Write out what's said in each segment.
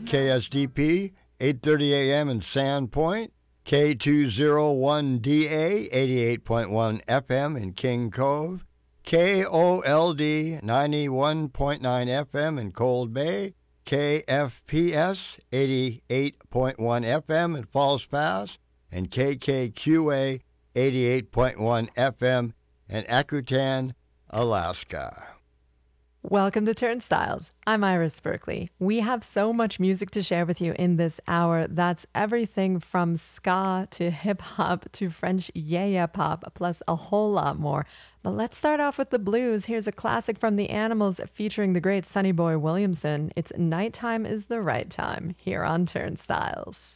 KSDP, 8:30 a.m. in Sandpoint, K201DA, 88.1 FM in King Cove, KOLD, 91.9 FM in Cold Bay, KFPS, 88.1 FM in Falls Pass, and KKQA, 88.1 FM in Akutan, Alaska. Welcome to Turnstiles. I'm Iris Berkeley. We have so much music to share with you in this hour. That's everything from ska to hip-hop to French yeah pop, plus a whole lot more. But let's start off with the blues. Here's a classic from the Animals featuring the great Sonny Boy Williamson. It's Nighttime is the Right Time here on Turnstiles.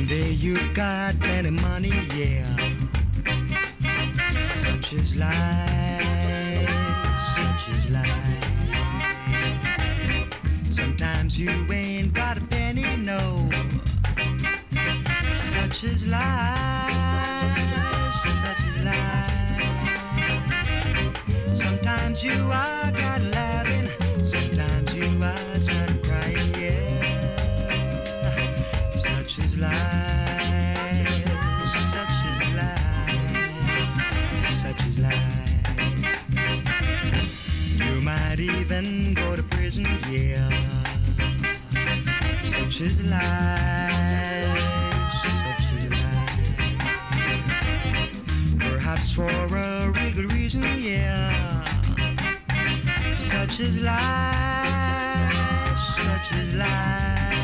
One day you've got plenty money, yeah. Such is life, such is life. Sometimes you ain't got a penny, no. Such is life, such is life. Sometimes you are got laughing, sometimes you are sad crying, yeah. Such is life, such is life, such is life. You might even go to prison, yeah. Such is life, such is life. Perhaps for a real good reason, yeah. Such is life, such is life.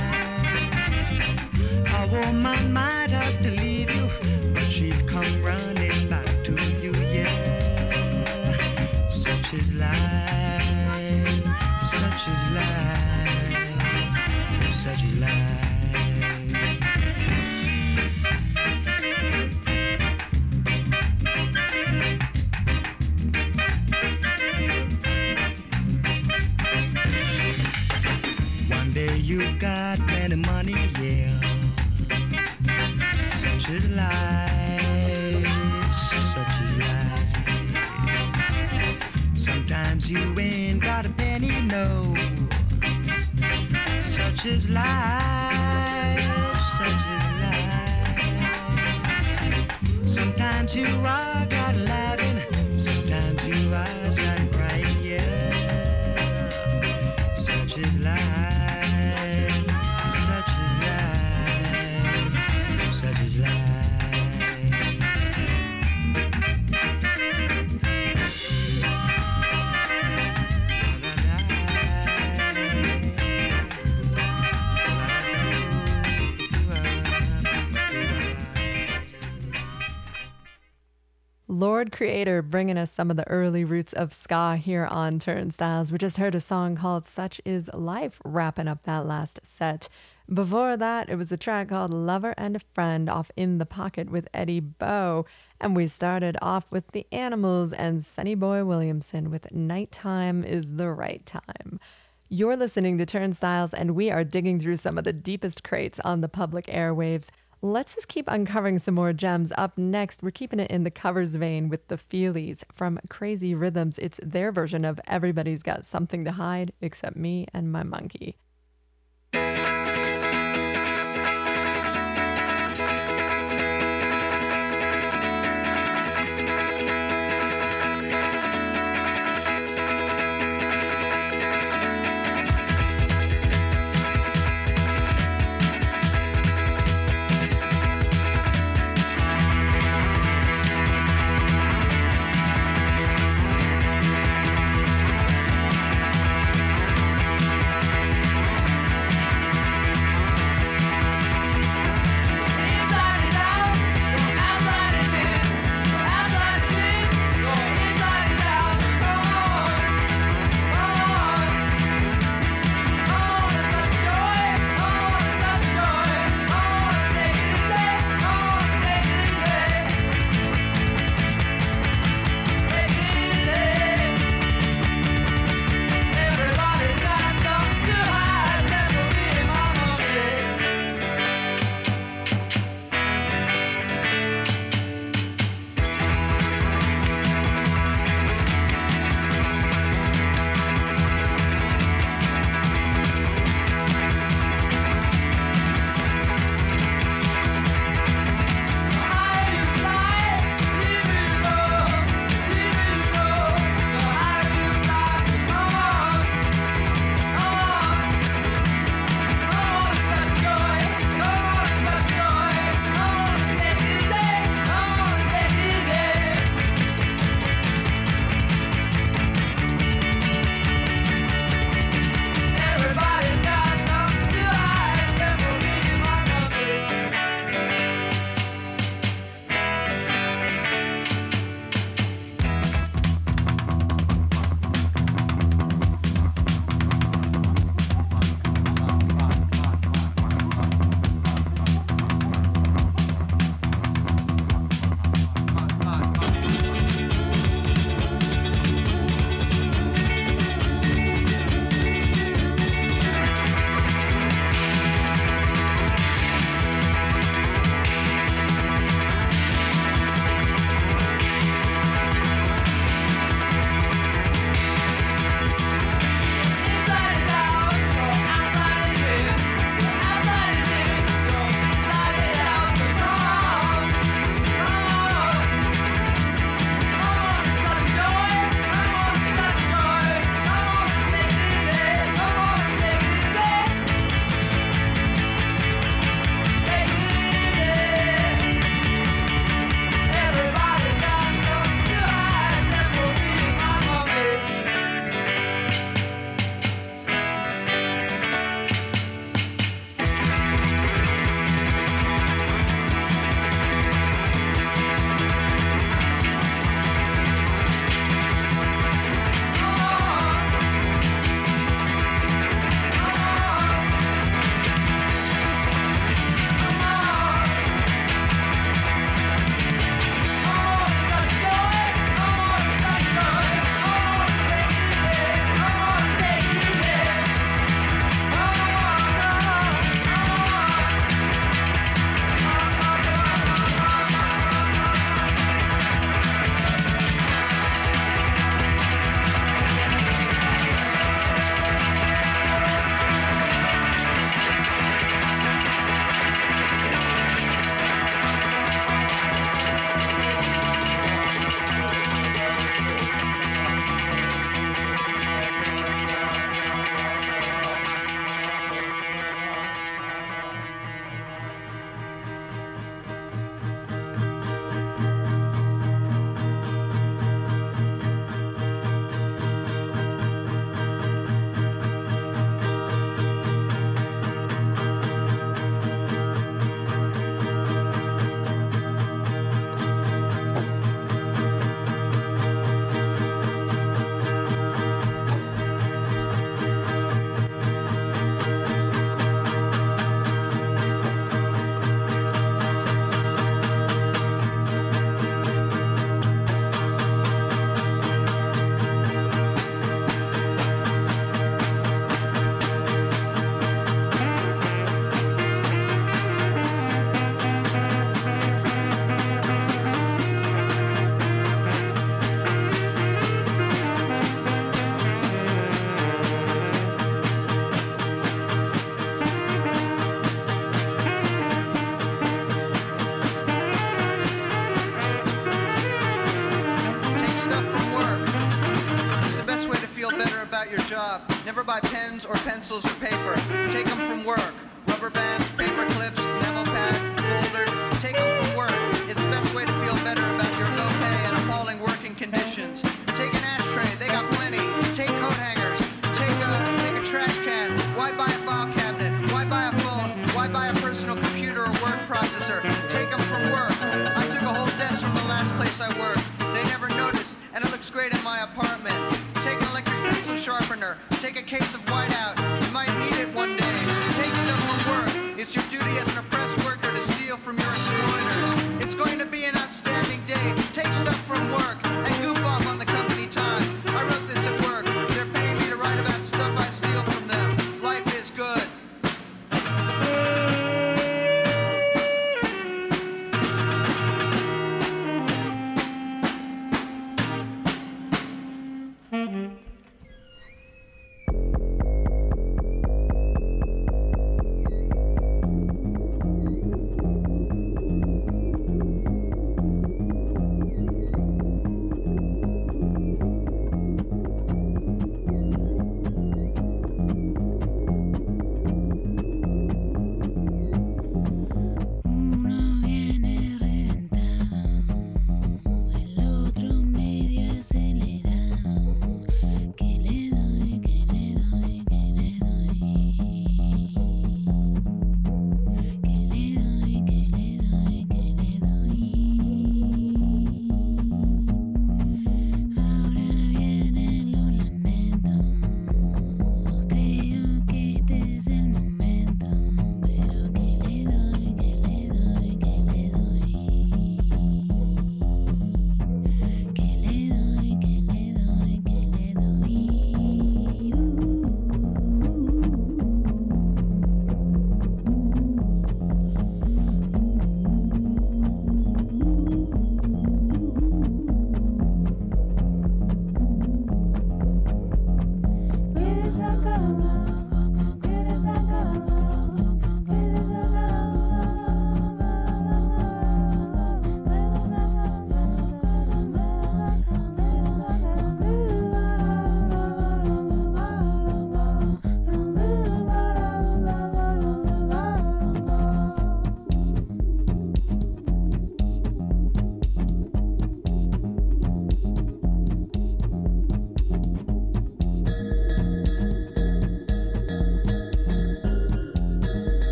A woman might have to leave you, but she'll come running back to you, yeah. Such is life, such is life, such is life. One day you've got plenty money, yeah. Such is life, such is life. Sometimes you ain't got a penny, no. Such is life, such is life. Sometimes you are got laughing, sometimes you are sad crying, yeah. Such is life, such is life, such is life. Lord Creator bringing us some of the early roots of ska here on Turnstiles. We just heard a song called Such Is Life wrapping up that last set. Before that, it was a track called Lover and a Friend off In the Pocket with Eddie Bow. And we started off with The Animals and Sonny Boy Williamson with Nighttime is the Right Time. You're listening to Turnstiles, and we are digging through some of the deepest crates on the public airwaves. Let's just keep uncovering some more gems. Up next, we're keeping it in the covers vein with the Feelies from Crazy Rhythms. It's their version of Everybody's Got Something to Hide Except Me and My Monkey. Never buy pens or pencils or paper. Take them from work. Rubber bands, paper clips, memo pads, folders. Take them from work. It's the best way to feel better about your low pay and appalling working conditions. Take an ashtray, they got plenty. Take coat hangers. Take a trash can. Why buy a file cabinet? Why buy a phone? Why buy a personal computer or word processor? Take them from work. I took a whole desk from the last place I worked. They never noticed, and it looks great in my apartment. Take an electric pencil sharpener. Take a case of whiteout. You might need it one day. Take stuff from work. It's your duty as an oppressed worker to steal from your exploiters. It's going to be an outstanding day. Take stuff from work and goof off on the company time. I wrote this at work. They're paying me to write about stuff I steal from them. Life is good.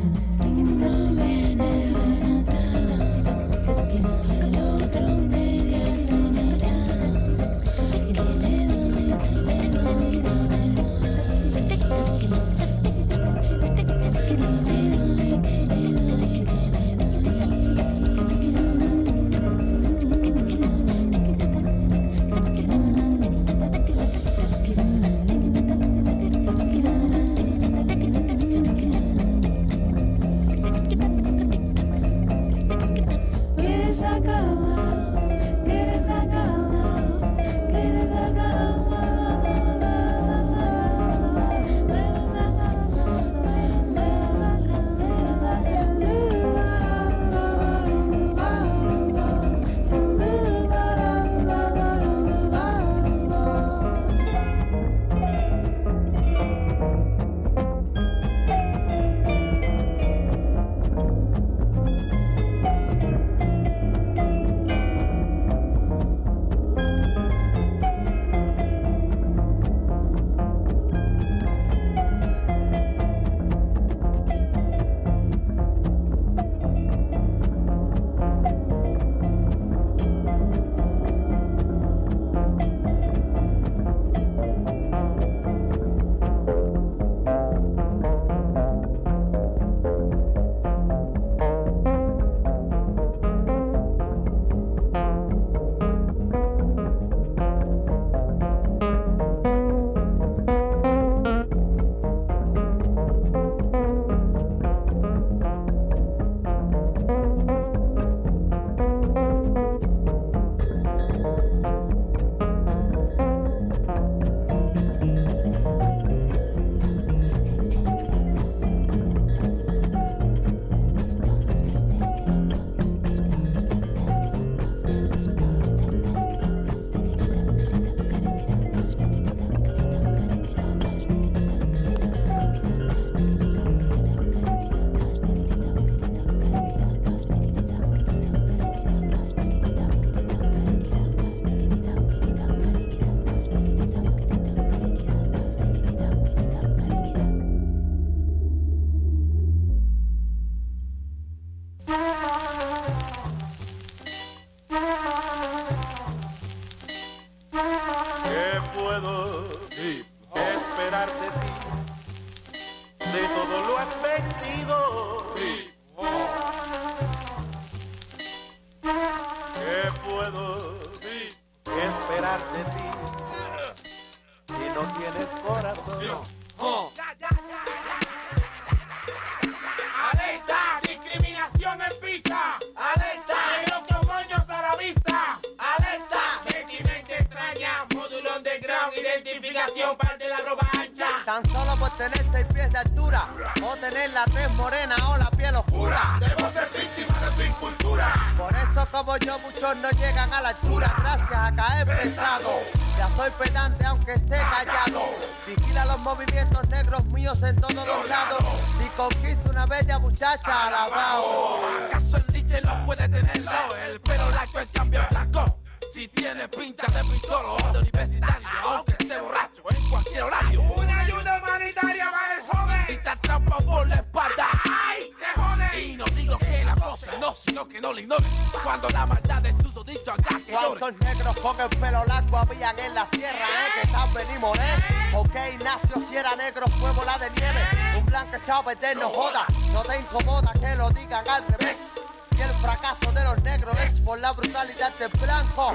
Tan solo por tener 6 pies de altura, o tener la tez morena o la piel oscura. Debo ser víctima de tu incultura. Por eso como yo muchos no llegan a la altura, gracias a caer pesado. Ya soy pedante aunque esté callado. Vigila los movimientos negros míos en todos los lados. Y conquisto una bella muchacha alabao. ¿Acaso el Nietzsche lo puede tenerlo? El pelo blanco en cambio es blanco. Si tiene pinta de pistolo o de universitario, aunque esté borracho en cualquier horario. Una ayuda humanitaria para el joven. Y si te atrapa por la espalda, ¡ay, te jode! Y no digo que la pose no, sino que no le ignores. Cuando la maldad es tu dicho acá que llore. ¿Cuántos negros con el pelo blanco habían en la sierra, que saben y moré? Ok, Ignacio, si era negro fue bola de nieve. Un blanco echado a perder no joda. No te incomoda que lo digan al revés. Y el fracaso de los negros es por la brutalidad del blanco.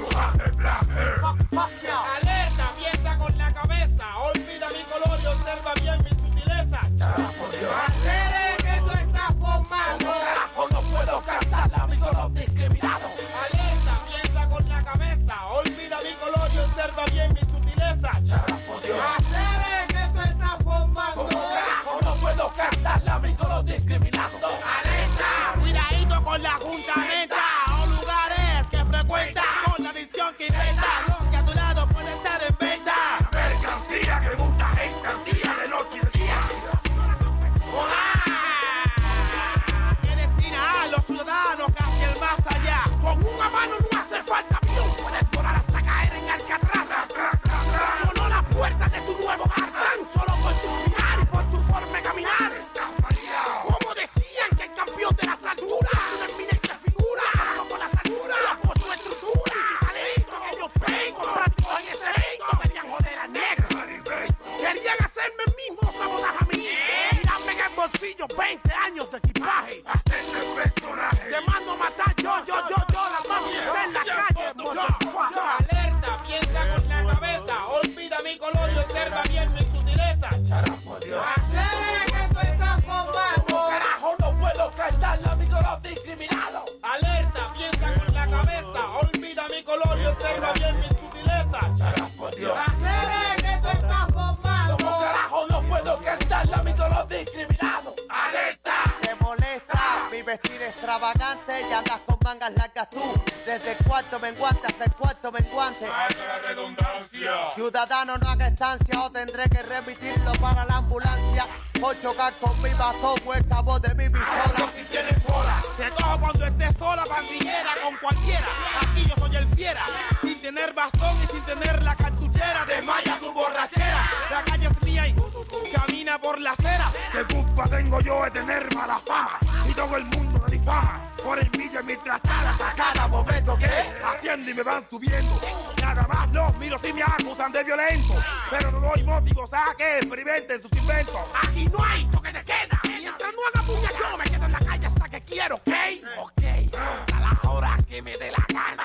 Alerta, piensa con la cabeza. Olvida mi color y observa bien mi sutileza. Hacer que tú estás formando. ¿Cómo carajo no puedo cantar a mi color discriminado? Alerta, piensa con la cabeza. Olvida mi color y observa bien mi sutileza. Hacer que tú estás formando. ¿Cómo carajo no puedo cantar a mi color discriminado? Alerta, cuidadito con la junta neta o lugares que frecuenta con la adicción que inventa. Lo que a tu lado puede estar en venta. Mercancía que gusta en cantidad de noche y de día. ¡Hola! honesta, mi vestir extravagante y andas con mangas largas tú. Desde el cuarto menguante hasta el cuarto menguante. ¡Valga la redundancia! Ciudadano, no haga estancia o tendré que remitirlo para la ambulancia. Por chocar con mi bastón o el cabo de mi pistola. Si tienes cola, te cojo cuando estés sola, pandillera, con cualquiera. Aquí yo soy el fiera, sin tener bastón y sin tener la cartuchera. Desmaya tu borrachera, la calle es mía y camina por la acera. ¿Qué culpa tengo yo de tener mala fama? Y todo el mundo me difama por envidia mientras talas a cada momento que haciendo y me van subiendo. Nada más los miro si me acusan de violento, pero no doy motivos a que experimenten sus inventos. Aquí no hay toque de queda, mientras no haga puña yo me quedo en la calle hasta que quiero, ¿ok? Ok, hasta la hora que me dé la gana.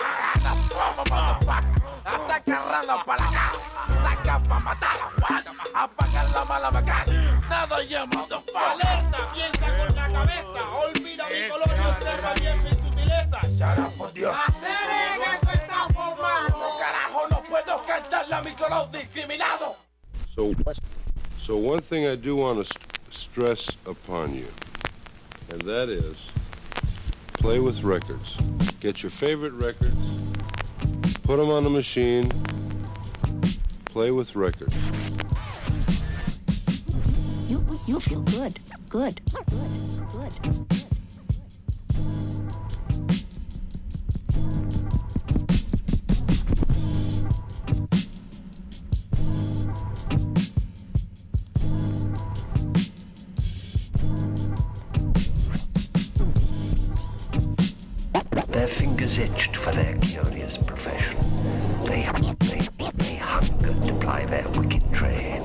Hasta que arranca para la cara, saca pa' matar a Juan, apagar la mala bacana. Nada llamado alerta, piensa con la cabeza, olvida mi color y observa bien mi sutileza. Shara, por Dios. Hacer que esto está formado. Carajo, no puedo cantarle a mi color discriminado. So one thing I do want to stress upon you, and that is play with records. Get your favorite records, put them on the machine, play with records. You feel good. Good. Their fingers itched for their curious profession. They hungered to ply their wicked trade.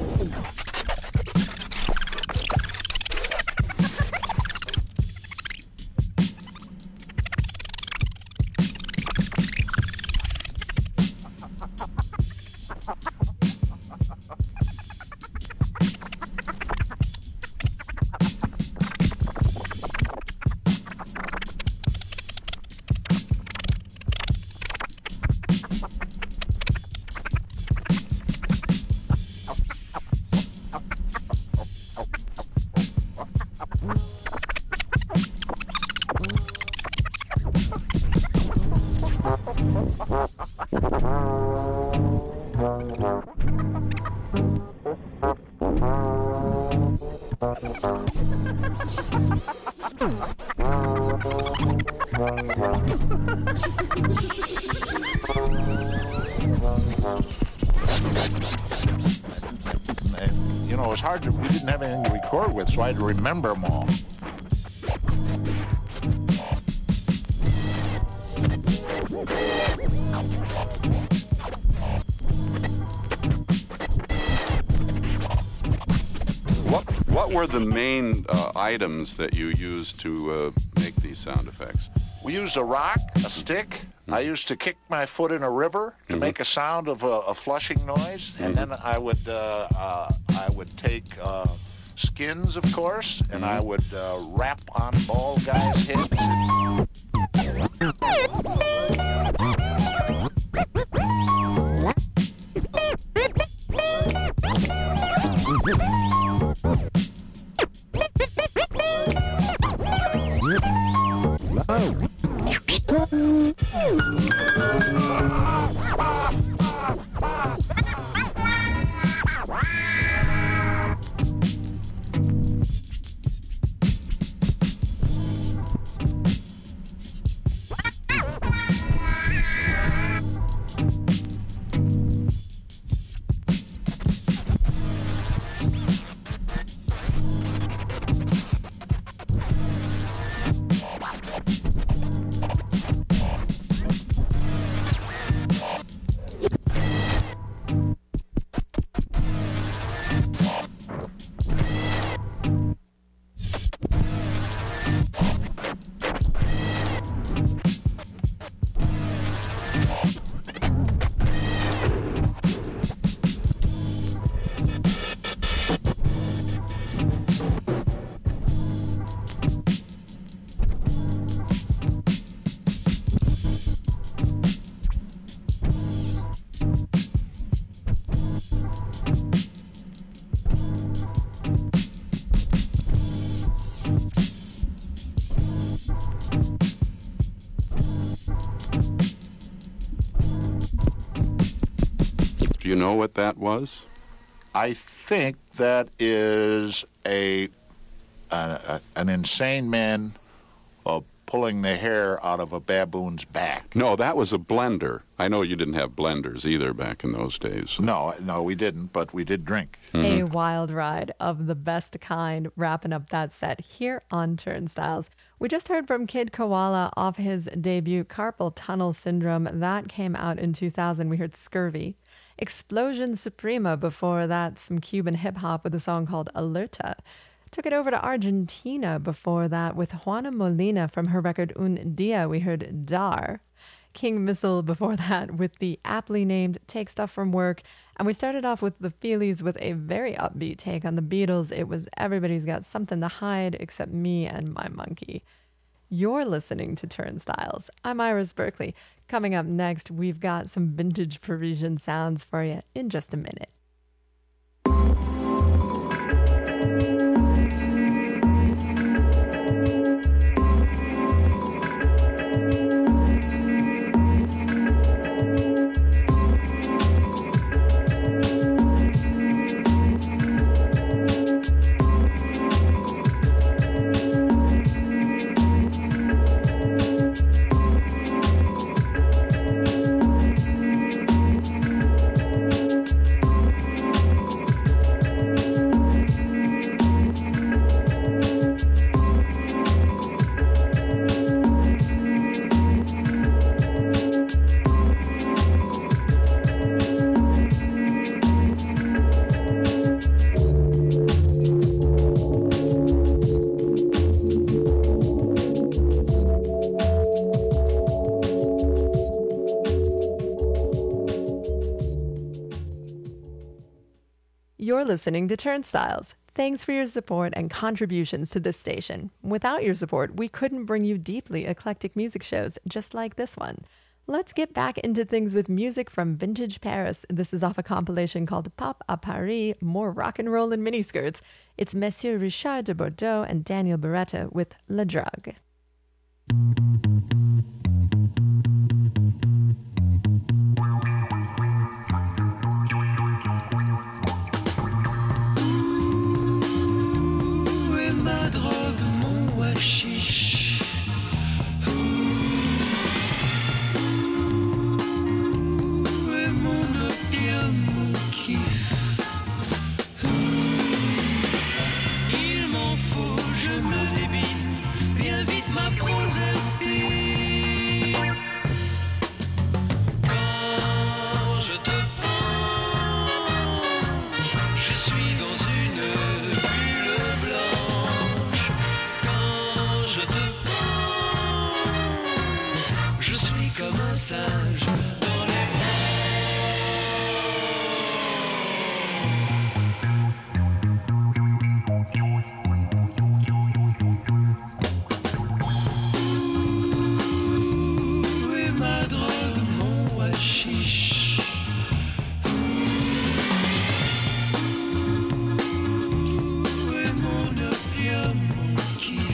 You know, it was hard to, we didn't have anything to record with, so I had to remember them all. What were the main items that you used to make these sound effects? We used a rock, a stick. I used to kick my foot in a river to make a sound of a flushing noise, and then I would take skins, of course, and I would rap on bald guys' hips. Do you know what that was? I think that is an insane man pulling the hair out of a baboon's back. No, that was a blender. I know you didn't have blenders either back in those days. No, we didn't, but we did drink. A wild ride of the best kind, wrapping up that set here on Turnstiles. We just heard from Kid Koala off his debut Carpal Tunnel Syndrome. That came out in 2000. We heard Scurvy. Explosion Suprema before that, some Cuban hip-hop with a song called Alerta. Took it over to Argentina before that with Juana Molina from her record Un Dia. We heard Dar. King Missile before that with the aptly named Take Stuff From Work. And we started off with the Feelies with a very upbeat take on the Beatles. It was Everybody's Got Something to Hide Except Me and My Monkey. You're listening to Turnstiles. I'm Iris Berkeley. Coming up next, we've got some vintage Parisian sounds for you in just a minute. You're listening to Turnstiles. Thanks for your support and contributions to this station. Without your support, we couldn't bring you deeply eclectic music shows just like this one. Let's get back into things with music from vintage Paris. This is off a compilation called Pop à Paris, More Rock and Roll in Miniskirts. It's Monsieur Richard de Bordeaux and Daniel Beretta with La Drogue.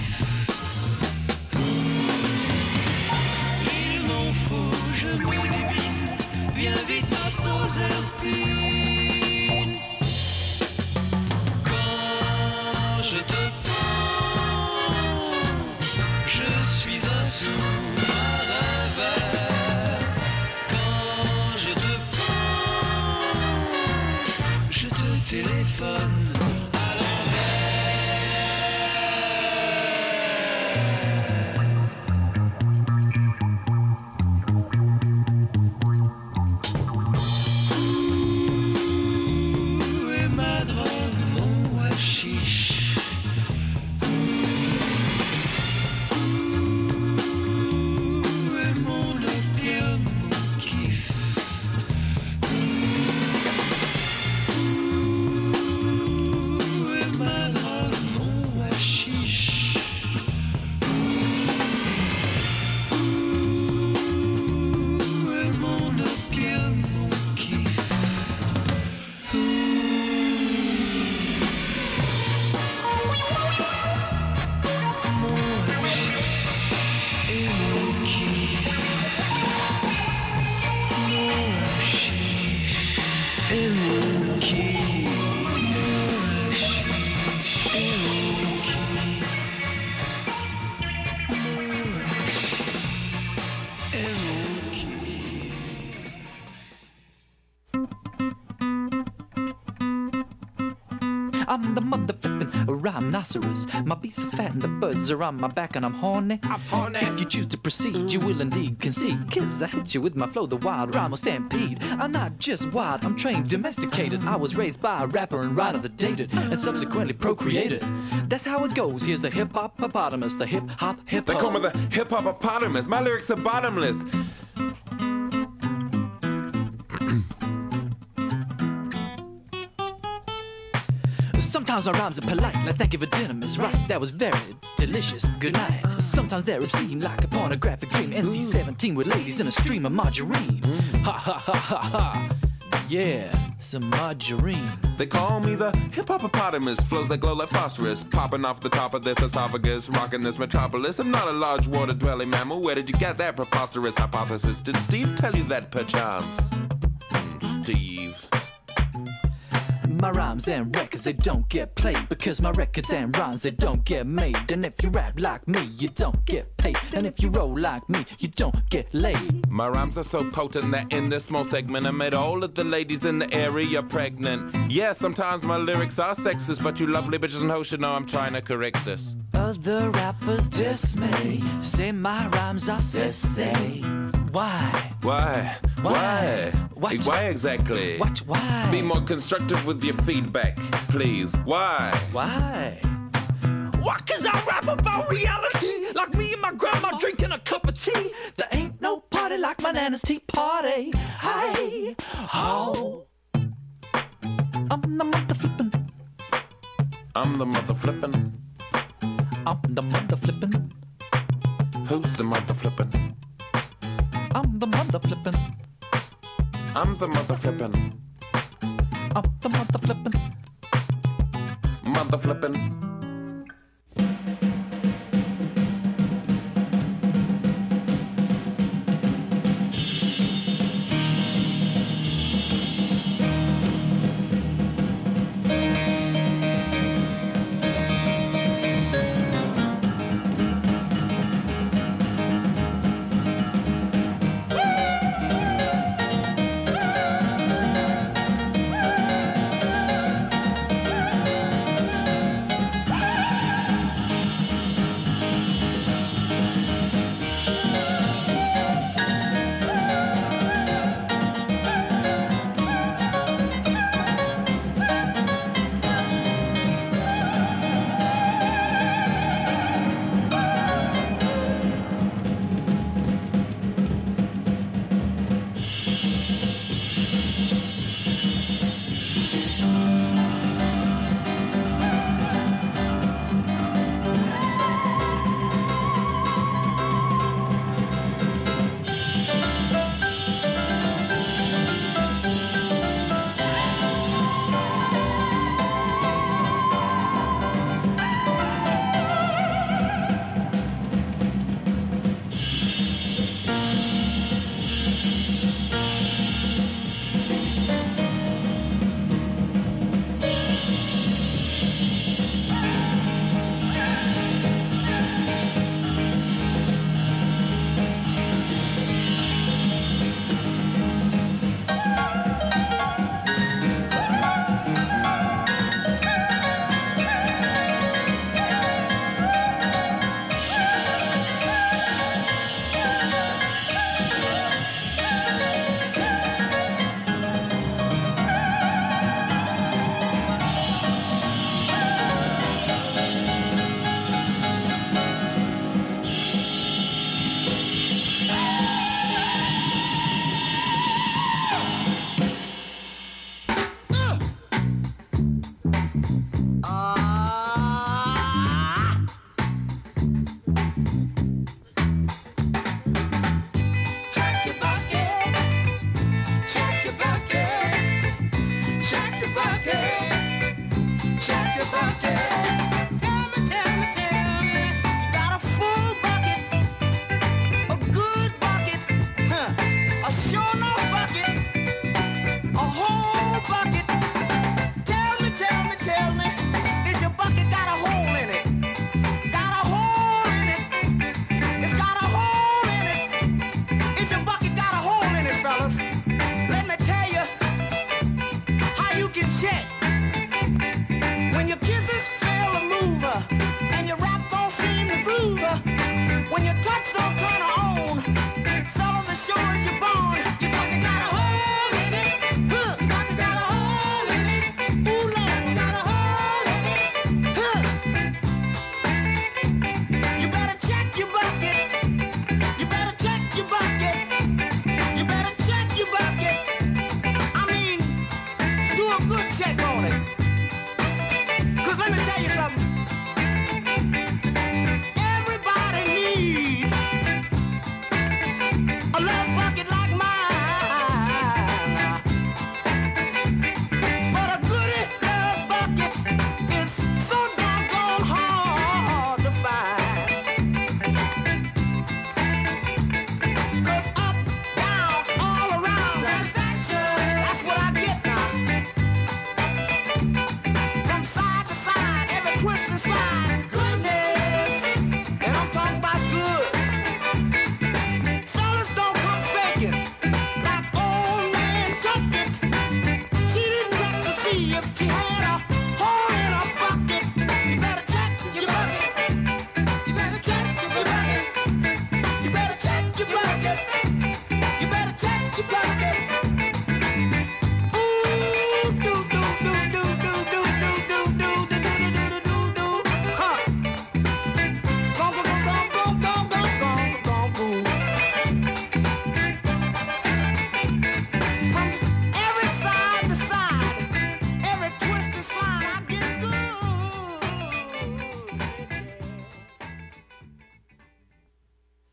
Je me I'm the motherfucking rhinoceros. My beats are fat and the birds are on my back and I'm horny. If you choose to proceed, you will indeed concede. 'Cause I hit you with my flow, the wild rhyme will stampede. I'm not just wild, I'm trained, domesticated. I was raised by a rapper and rhino that dated and subsequently procreated. That's how it goes. Here's the hip-hop-opotamus, the hip-hop hip-hop. They call me the hip-hop-opotamus. My lyrics are bottomless. Sometimes our rhymes are polite, like thank you for dinner, Miss Right. That was very delicious, good night. Sometimes they're obscene, like a pornographic dream. NC-17 with ladies in a stream of margarine. Ha ha ha ha ha. Yeah, some margarine. They call me the hip-hop-opotamus. Flows that glow like phosphorus. Popping off the top of this esophagus. Rocking this metropolis. I'm not a large water-dwelling mammal. Where did you get that preposterous hypothesis? Did Steve tell you that perchance? Steve. My rhymes and records, they don't get played. Because my records and rhymes, they don't get made. And if you rap like me, you don't get paid. And if you roll like me, you don't get laid. My rhymes are so potent that in this small segment I made all of the ladies in the area pregnant. Yeah, sometimes my lyrics are sexist, but you lovely bitches and hoes should know I'm trying to correct this. Other rappers dismay, say my rhymes are sissy. Why? Why? Why? What? Why exactly? What? Why? Be more constructive with your feedback, please. Why? Why? Why? 'Cause I rap about reality. Like me and my grandma drinking a cup of tea. There ain't no party like my nana's tea party. Hey, oh. I'm the mother flippin'. I'm the mother flippin'. I'm the mother flippin'. Who's the mother flippin'? I'm the mother flippin'. I'm the mother flippin'. I'm the mother flippin'. Mother flippin'.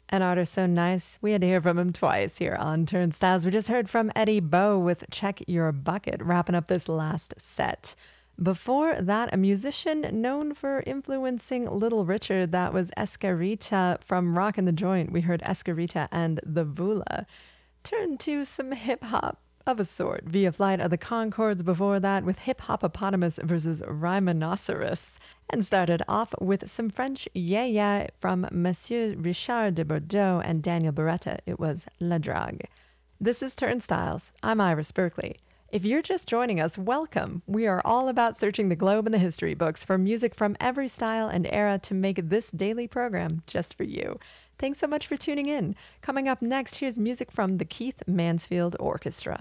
An artist so nice, we had to hear from him twice here on Turnstiles. We just heard from Eddie Bow with Check Your Bucket, wrapping up this last set. Before that, a musician known for influencing Little Richard, that was Escarita from Rockin' the Joint. We heard Escarita and the Vula. Turn to some hip-hop of a sort via Flight of the Conchords before that with Hip Hopopotamus versus Rhinoceros, and started off with some French Yeah Yeah from Monsieur Richard de Bordeaux and Daniel Beretta. It was La Drague. This is Turnstiles. I'm Iris Berkeley. If you're just joining us, welcome. We are all about searching the globe and the history books for music from every style and era to make this daily program just for you. Thanks so much for tuning in. Coming up next, here's music from the Keith Mansfield Orchestra.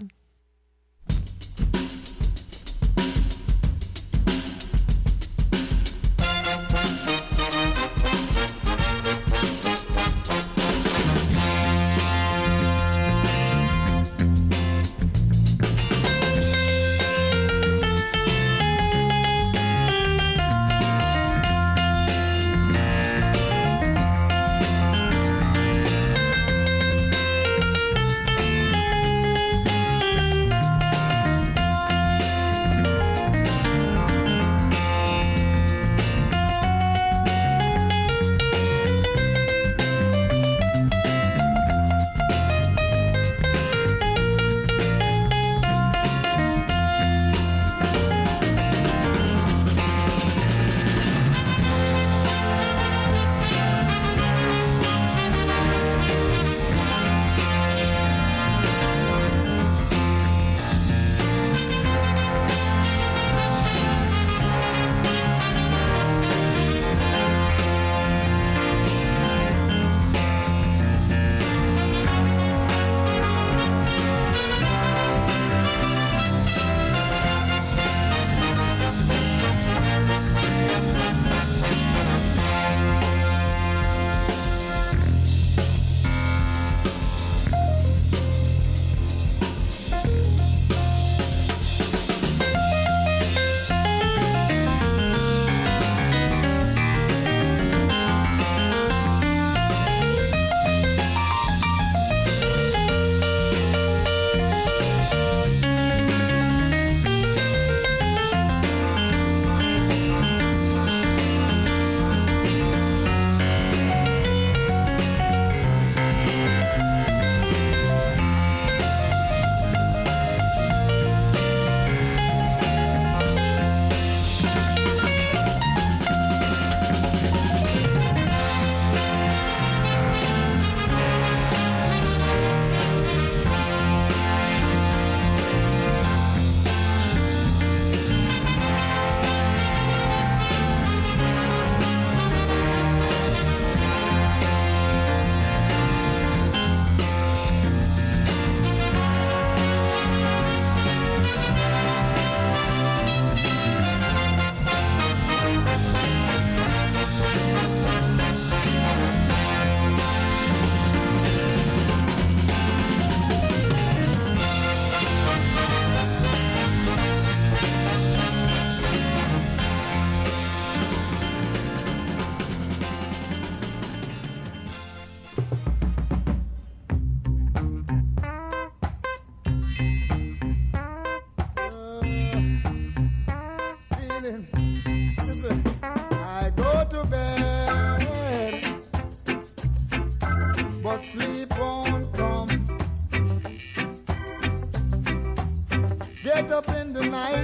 Get up in the night.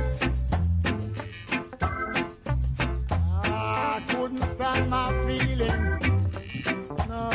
I couldn't stand my feeling. No.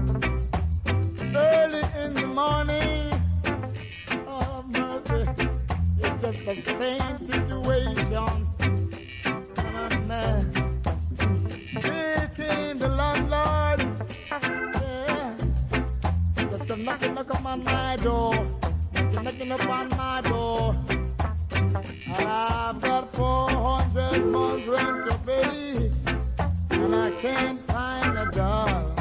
Early in the morning. Oh, mercy. It's just the same situation. Oh, man. Here came the landlord. Yeah. Just a knocking on my door. Knocking upon my door. I've got 400 months rent to pay, and I can't find a dollar.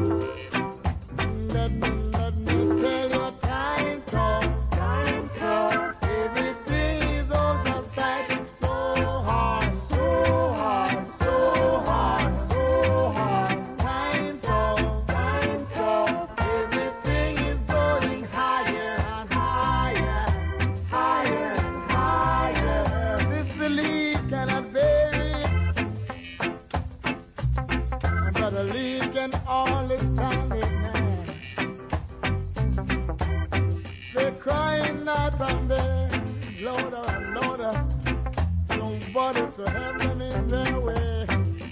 Let me tell you, time come. Everything is on the side. It's so hard. Time come. only standing there. They're crying out on there, louder and louder. Nobody to help them in their way.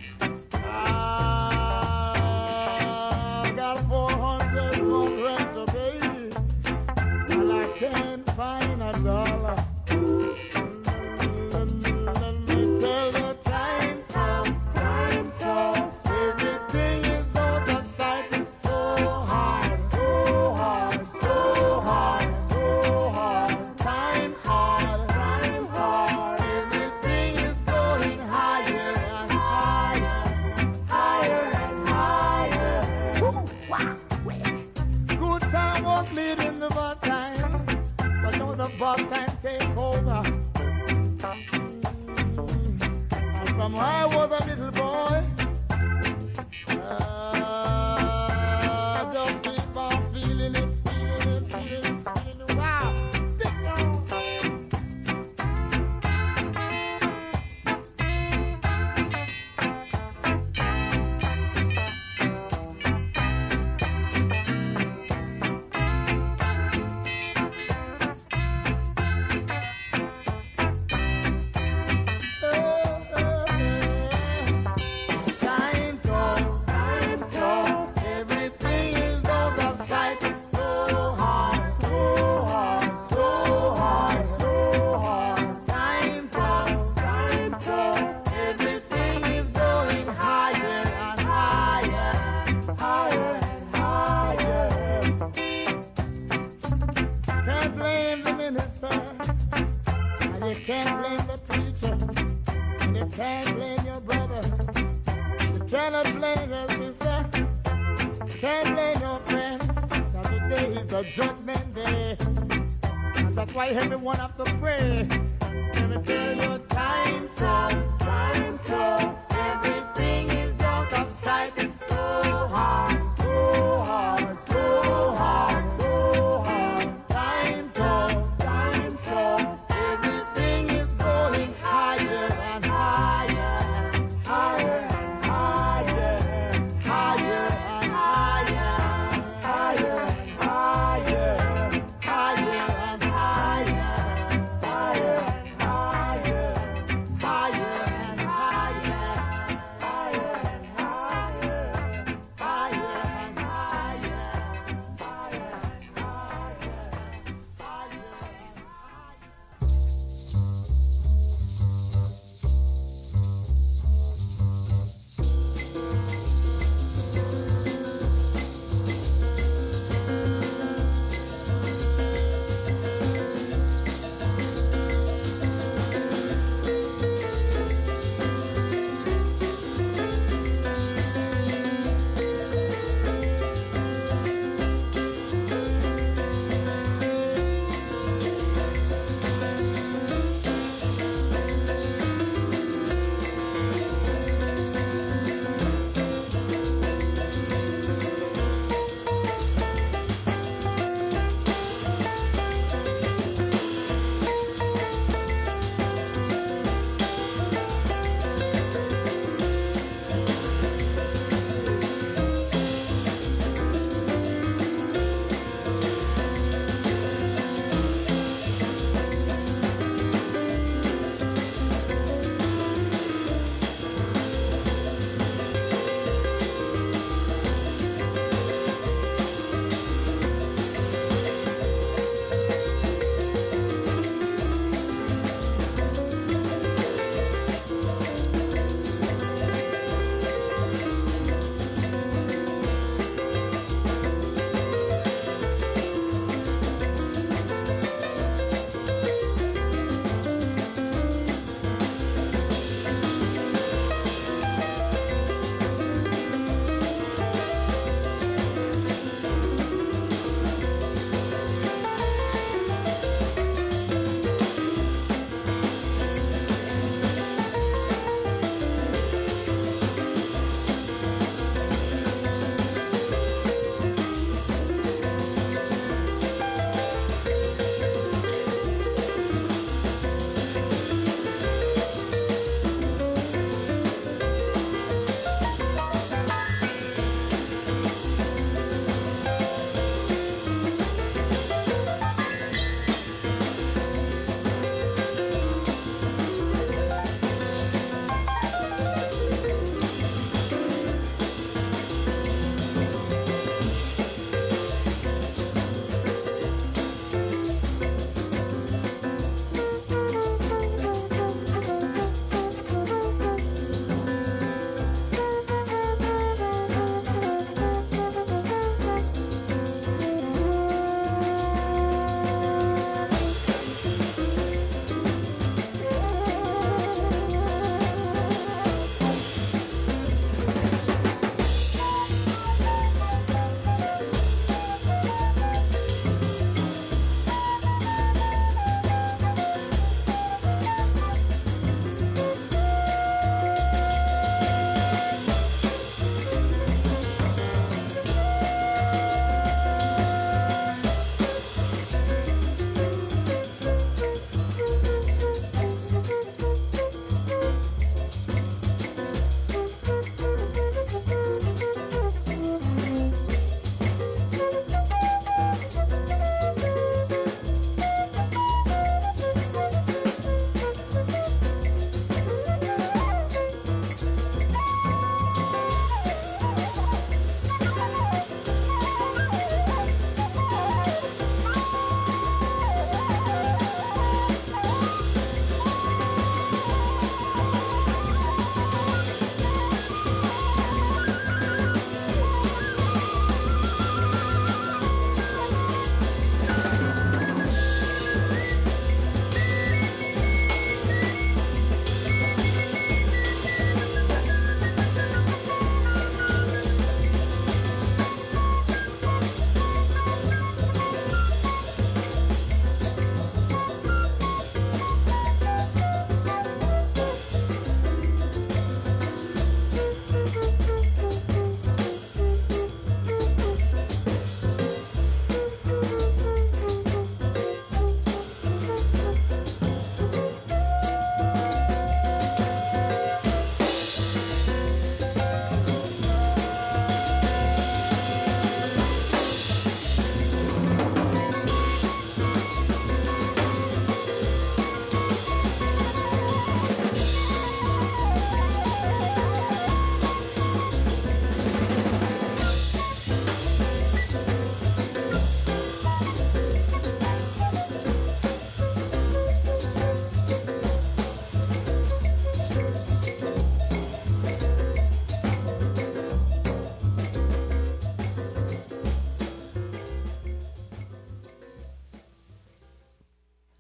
I got 400 more rent to pay, and I can't find a dollar. Let me tell you, time come. Everything is out of sight. It's so hard, so hard, so hard, so hard. Time hard. Everything is going higher and higher, higher and higher. Good time won't lead in the bad time, but now the bad time take over. And from when I was a little boy, just keep on feeling it. Wow, big time. Time come. Everything is out of sight. It's so hard, so hard, so hard, so hard. Time come. Everything is going higher and higher, higher and higher. Can't blame the minister, and you can't blame the preacher, and you can't blame your brother. You cannot blame your sister, can't blame your friend. Now today is the judgment day, and that's why everyone have to pray. Let me tell you, time come. Everything is out of sight. It's so hard, so hard, so hard, so hard. Time come. Everything is going higher and higher, higher and higher, higher and higher, higher and higher, higher and higher, higher and higher, higher and higher.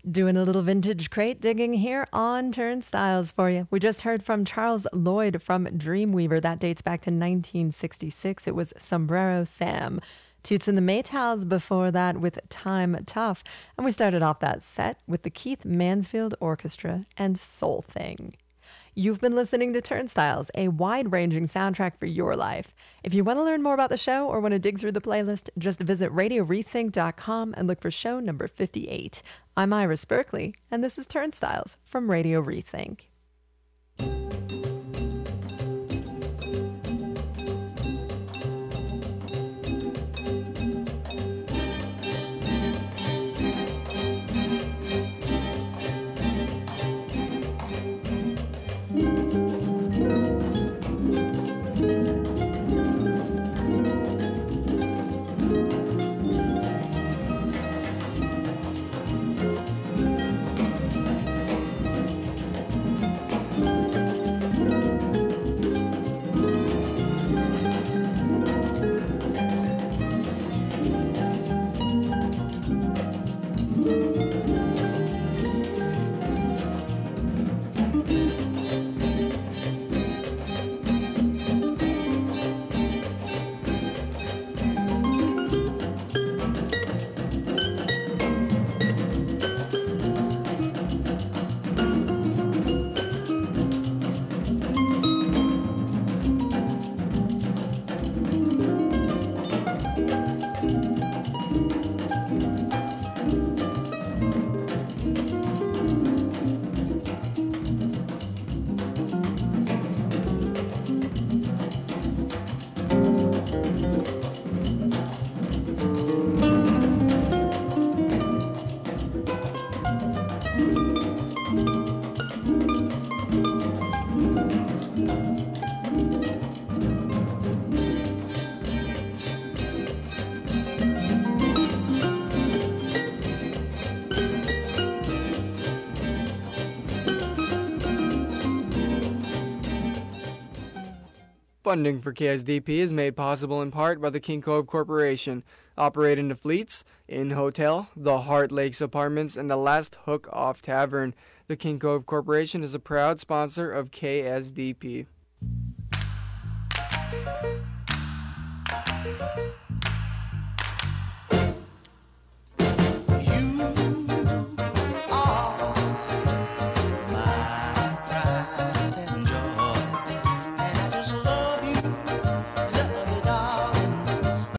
Doing a little vintage crate digging here on Turnstiles for you. We just heard from Charles Lloyd from Dreamweaver. That dates back to 1966. It was Sombrero Sam. Toots and the Maytals before that with Time Tough. And we started off that set with the Keith Mansfield Orchestra and Soul Thing. You've been listening to Turnstiles, a wide-ranging soundtrack for your life. If you want to learn more about the show or want to dig through the playlist, just visit RadioRethink.com and look for show number 58. I'm Iris Berkeley, and this is Turnstiles from Radio Rethink. Funding for KSDP is made possible in part by the King Cove Corporation, operating the Fleets, Inn Hotel, the Heart Lakes Apartments, and the Last Hook Off Tavern. The King Cove Corporation is a proud sponsor of KSDP.